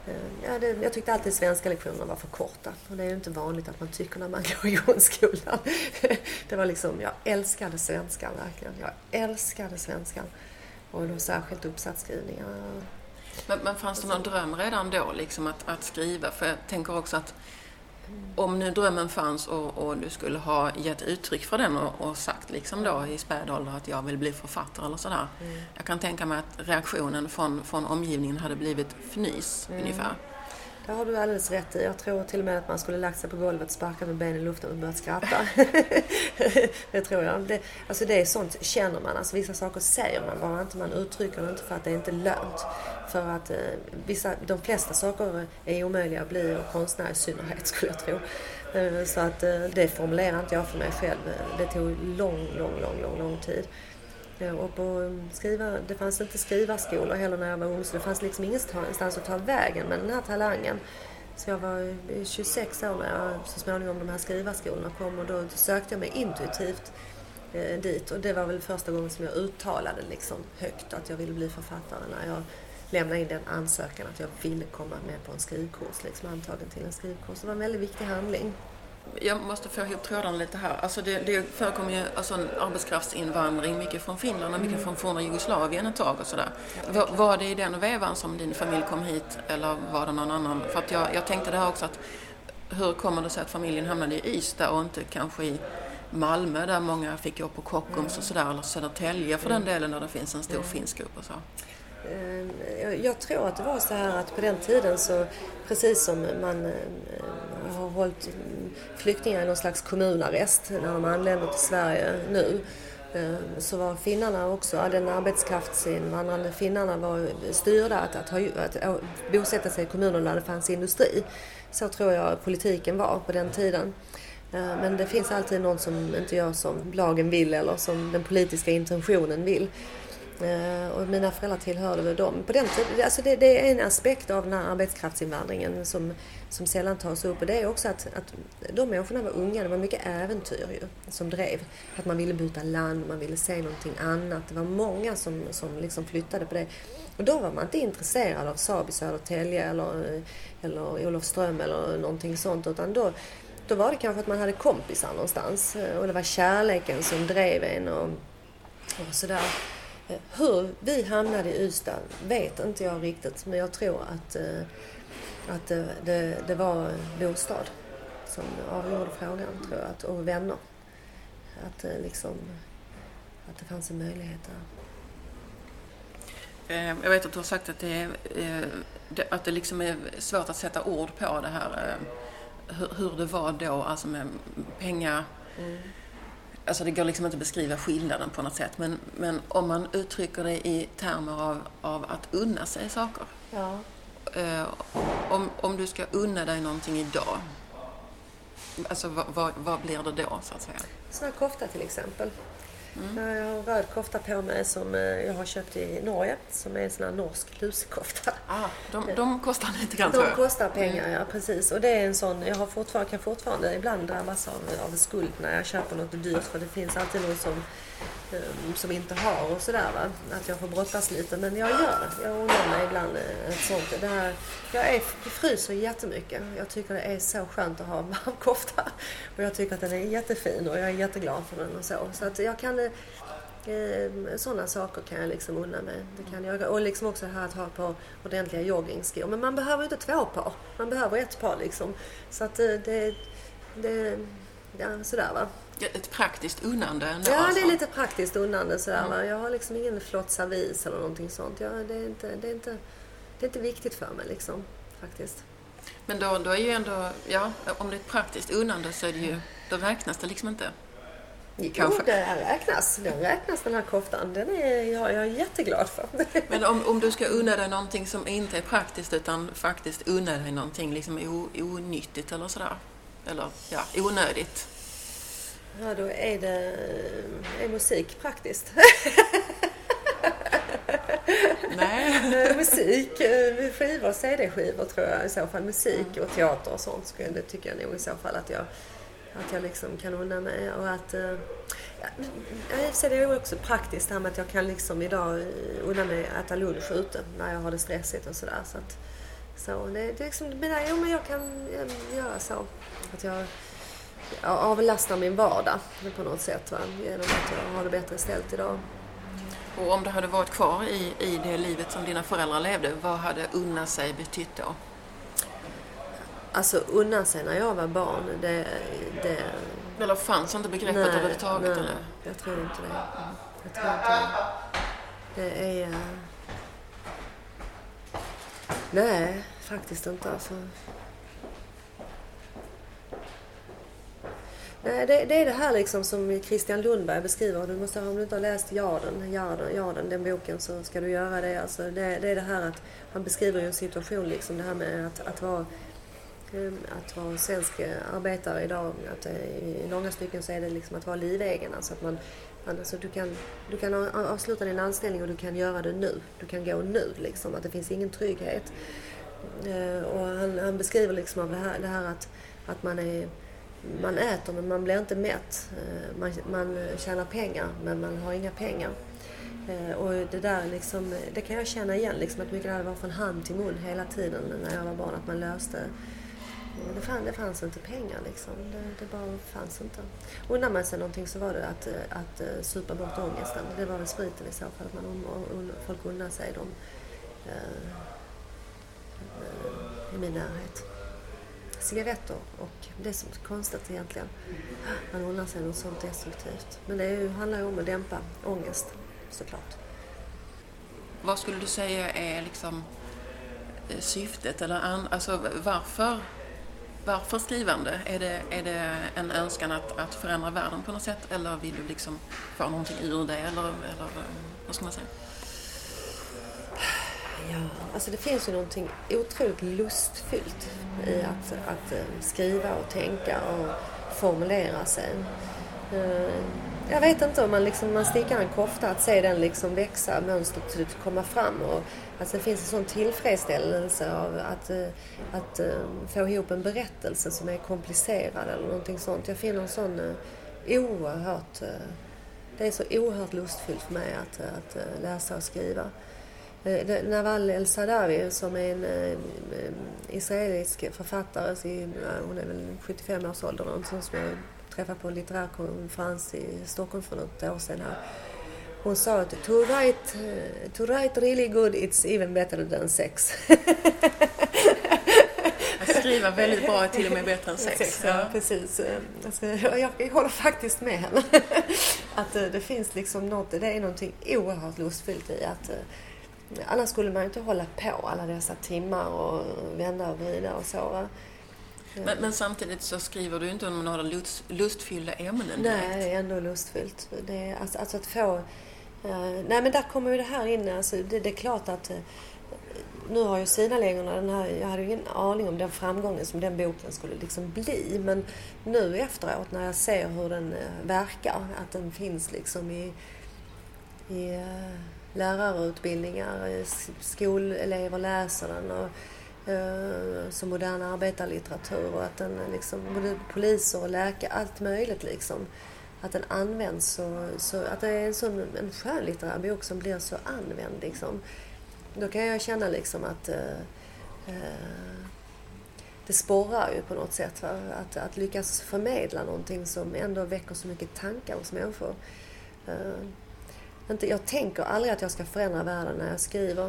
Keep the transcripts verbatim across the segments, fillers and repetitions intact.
Ja, det, jag tyckte alltid svenska lektionerna var för korta. Och det är ju inte vanligt att man tycker när man går i grundskolan. Det var liksom, jag älskade svenskan verkligen. Jag älskade svenskan. Och då särskilt uppsatsskrivningar. Men, men fanns det någon dröm redan då liksom att, att skriva? För jag tänker också att om nu drömmen fanns och, och du skulle ha gett uttryck för den och, och sagt liksom då i späd ålder att jag vill bli författare eller sådär. Mm. Jag kan tänka mig att reaktionen från, från omgivningen hade blivit fnys mm. ungefär. Det har du alldeles rätt i. Jag tror till och med att man skulle lagt sig på golvet, sparkat med benen i luften och börjat skratta. Det tror jag. Det, alltså det är sånt känner man. Alltså vissa saker säger man bara inte. Man uttrycker det inte för att det är inte lönt. För att eh, vissa, de flesta saker är omöjliga att bli och konstnär i synnerhet skulle jag tro. Eh, så att eh, det formulerar inte jag för mig själv. Det tog lång, lång, lång, lång, lång tid. Och på skriva, det fanns inte skrivarskolor heller när jag var ung, så det fanns liksom ingenstans att ta vägen med den här talangen. Så jag var tjugosex år när jag så småningom de här skrivarskolorna kom, och då sökte jag mig intuitivt eh, dit. Och det var väl första gången som jag uttalade liksom högt att jag ville bli författare, när jag lämnade in den ansökan att jag ville komma med på en skrivkurs, liksom antagen till en skrivkurs. Det var en väldigt viktig handling. Jag måste få ihop trådarna lite här. Alltså det, det förekommer ju alltså en arbetskraftsinvandring, mycket från Finland och mycket mm. från forna Jugoslavien ett tag och sådär. Var, var det i den vevan som din familj kom hit, eller var det någon annan? För att jag, jag tänkte det här också, att hur kommer det sig att familjen hamnade i Ystad och inte kanske i Malmö, där många fick gå på Kockums mm. och sådär, eller Södertälje för mm. den delen där det finns en stor mm. finsk grupp och så. Jag tror att det var så här att på den tiden, så precis som man har hållit flyktingar i någon slags kommunarrest när de anländer till Sverige nu, så var finnarna också, den arbetskraftsinvandrande finnarna var styrda att, att, ha, att bosätta sig i kommuner där det fanns industri. Så tror jag politiken var på den tiden. Men det finns alltid någon som inte gör som lagen vill eller som den politiska intentionen vill. Och mina föräldrar tillhörde väl dem. På den tiden, alltså det, det är en aspekt av den här arbetskraftsinvandringen som, som sällan tas upp. Och det är också att, att de människorna var unga, det var mycket äventyr ju, som drev. Att man ville byta land, man ville se någonting annat. Det var många som, som liksom flyttade på det. Och då var man inte intresserad av Saab i Södertälje eller, eller Olofström eller någonting sånt. Utan då, då var det kanske att man hade kompisar någonstans. Och det var kärleken som drev en och, och sådär. Hur vi hamnade i Ystad vet inte jag riktigt, men jag tror att, att det, det var bostad som avgjorde frågan, tror jag, att, och vänner. Att, liksom, att det fanns en möjlighet där. Jag vet att du har sagt att det, är, att det liksom är svårt att sätta ord på det här, hur det var då, alltså med pengar. Mm. Alltså det går liksom inte att beskriva skillnaden på något sätt. Men, men om man uttrycker det i termer av, av att unna sig saker. Ja. Eh, om, om du ska unna dig någonting idag. Alltså vad, vad, vad blir det då så att säga? Sån här kofta till exempel. Mm. Jag har en röd kofta på mig som jag har köpt i Norge. Som är en sån här norsk lusekofta. Ah, de, de kostar lite grann. De kostar pengar, mm. ja precis. Och det är en sån, jag har fortfarande, kan fortfarande ibland drabbas av, av skuld när jag köper något dyrt. För det finns alltid någon som, som inte har och sådär va. Att jag får brottas lite. Men jag gör det. Jag undrar mig ibland ett sånt. Det här, jag, är, jag fryser jättemycket. Jag tycker det är så skönt att ha en varm kofta. Och jag tycker att den är jättefin och jag är jätteglad för den och så. Så att jag kan... Eh, sådana saker kan jag liksom unna mig. Det kan jag. Och liksom också det här att ha på ordentliga joggingskor. Men man behöver inte två par. Man behöver ett par liksom. Så att det, det, det ja, sådär va. Ett praktiskt unnande ändå, ja, alltså. Det är lite praktiskt unnande sådär mm. va. Jag har liksom ingen flott servis eller någonting sånt. Ja, det, är inte, det, är inte, det är inte viktigt för mig liksom, faktiskt. Men då, då är ju ändå, ja, om det är ett praktiskt unnande så är det ju, då räknas det liksom inte. Jo, kanske. Det räknas. Den räknas den här koftan. Den är jag, jag är jätteglad för. Men om, om du ska unna dig någonting som inte är praktiskt utan faktiskt unna dig någonting liksom o, onyttigt eller sådär. Eller ja, onödigt. Ja, då är det är musik praktiskt. Nej. Musik, skivor, C D-skivor tror jag i så fall. Musik och teater och sånt. Det tycker jag nog i så fall att jag Att jag liksom kan unna mig. Och att, ja, så det är också praktiskt här med att jag kan liksom idag unna mig äta lunch ute när jag har det stressigt och sådär. Så att Så det, det är liksom, men, jo, men jag kan göra så att jag, jag avlastar min vardag på något sätt, va? Genom att jag har det bättre ställt idag. Och om du hade varit kvar i, i det livet som dina föräldrar levde, vad hade unna sig betytt då? Alltså unna sig när jag var barn, det... det eller fanns inte begreppet nej, överhuvudtaget? Nej, eller? jag tror inte det. Jag tror inte det. Det är... Nej, faktiskt inte. Alltså. Nej, det, det är det här liksom som Christian Lundberg beskriver. Du måste, om du inte har läst Jarden, Jarden, Jarden, den boken, så ska du göra det. Alltså, det, det är det här att han beskriver ju en situation, liksom, det här med att, att vara att vara svensk arbetare idag, att i långa stycken så är det liksom att vara livegen, alltså att man, alltså du kan du kan avsluta din anställning och du kan göra det nu, du kan gå nu liksom, att det finns ingen trygghet. Och han, han beskriver liksom av det här, det här att, att man är man äter men man blir inte mätt, man, man tjänar pengar men man har inga pengar. Och det där liksom, det kan jag känna igen liksom, att mycket det var från hand till mun hela tiden när jag var barn, att man löste. Det fanns, det fanns inte pengar liksom. Det, det bara fanns inte. Och undrar man sig någonting så var det att, att supa bort ångesten. Det var väl spriten i så fall. Att man, un, folk undrar sig dem eh, i min närhet. Cigaretter och det är så konstigt egentligen. Man undrar sig något sånt destruktivt. Men det är ju, handlar ju om att dämpa ångest såklart. Vad skulle du säga är liksom syftet eller an, alltså varför Varför skrivande? Är det, är det en önskan att, att förändra världen på något sätt? Eller vill du liksom få någonting ur det? Eller, eller vad ska man säga? Ja, alltså det finns ju någonting otroligt lustfyllt i att, att skriva och tänka och formulera sig. Jag vet inte om man, liksom, man stickar en kofta, att se den liksom växa, mönstret komma fram. Och, alltså det finns en sån tillfredsställelse av att, att, att få ihop en berättelse som är komplicerad eller någonting sånt. Jag finner en sån oerhört, det är så oerhört lustfyllt för mig att, att läsa och skriva. Nawal El-Saadawi som är en eh, israelisk författare, så, hon är väl sjuttiofem års ålder, som jag träffade på en litterär konferens i Stockholm för något år sedan här. Hon sa att to write, to write really good, it's even better than sex. Att skriva väldigt bra är till och med bättre än sex. sex ja, ja, precis. Alltså, jag, jag håller faktiskt med henne. Att det finns liksom något, det är någonting oerhört lustfyllt i att annars skulle man inte hålla på alla dessa timmar och vända och vrida och så. Va? Men, men samtidigt så skriver du inte om några lust, lustfyllda ämnen direkt. Nej, det är ändå lustfyllt. Det är, alltså, alltså att få... Uh, nej, men där kommer ju det här in. Alltså, det, det är klart att... Uh, nu har ju Sinalängorna den här... Jag hade ju ingen aning om den framgången som den boken skulle liksom bli. Men nu efteråt när jag ser hur den uh, verkar, att den finns liksom i... i uh, lärarutbildningar, skolelever läser den och uh, som modern arbetarlitteratur, och att den liksom, både poliser och läkare, allt möjligt liksom, att den används så, så att det är en sån en skönlitterär bok som blir så använd liksom. Då kan jag känna liksom att uh, uh, det sporrar ju på något sätt, va? Att, att lyckas förmedla någonting som ändå väcker så mycket tankar hos människor. Uh, Jag tänker aldrig att jag ska förändra världen när jag skriver.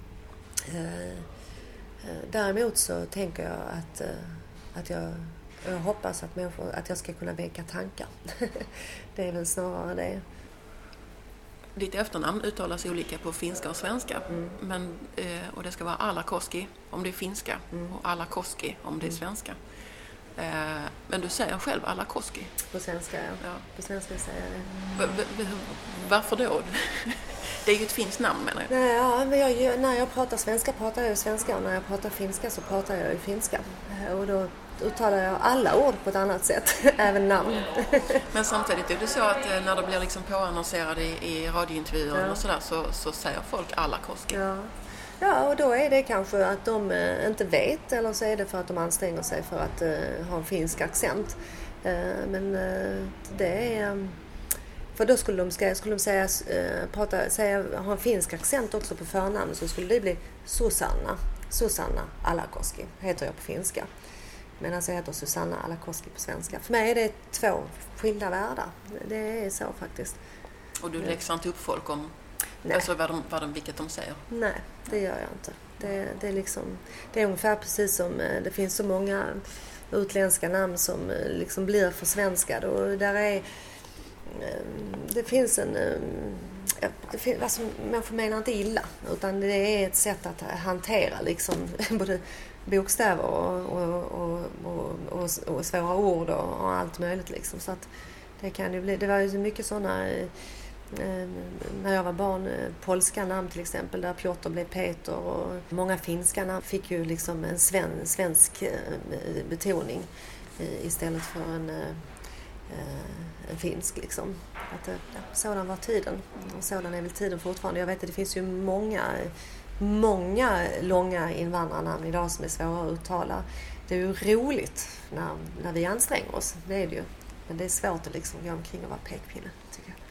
Däremot så tänker jag att, att jag, jag hoppas att, människor, att jag ska kunna väcka tankar. Det är väl snarare det. Ditt efternamn uttalas olika på finska och svenska. Mm. Men, och det ska vara Alakoski om det är finska mm. och Alakoski om det är svenska. Men du säger själv Alakoski. På svenska, ja. ja. På svenska säger jag det. V- v- varför då? Det är ju ett finskt namn, menar jag. Nej, ja, men jag, när jag pratar svenska pratar jag svenska, och när jag pratar finska så pratar jag ju finska. Och då uttalar jag alla ord på ett annat sätt, även namn. Men samtidigt är det så att när det blir liksom påannonserade i, i radiointervjuer ja. och sådär, så, så säger folk Alakoski. Ja. Ja, och då är det kanske att de eh, inte vet, eller så är det för att de anstränger sig för att eh, ha en finsk accent. Eh, men eh, det är... För då skulle de, ska, skulle de säga, eh, prata, säga, ha en finsk accent också på förnamn, så skulle det bli Susanna. Susanna Alakoski heter jag på finska. Medan jag heter Susanna Alakoski på svenska. För mig är det två skilda världar. Det är så faktiskt. Och du läxar inte upp folk om alltså vad de, vad de, vilket de säger? Nej, det gör jag inte. Det, det, är liksom, det är ungefär precis som det finns så många utländska namn som liksom blir försvenskade. Och där är, det finns en... Det finns, alltså, människor menar inte illa, utan det är ett sätt att hantera liksom, både bokstäver och, och, och, och, och, och svåra ord och, och allt möjligt. Liksom. Så att det, kan ju bli, det var ju mycket sådana, eh, när jag var barn, eh, polska namn till exempel, där Piotr blev Peter, och många finska namn fick ju liksom en sven, svensk eh, betoning eh, istället för en... Eh, en finsk liksom. Att, ja, sådan var tiden. Och sådan är väl tiden fortfarande. Jag vet att det finns ju många, många långa invandrarnamn idag som är svåra att uttala. Det är ju roligt när, när vi anstränger oss. Det är det ju. Men det är svårt att liksom gå omkring och vara pekpinne, tycker jag.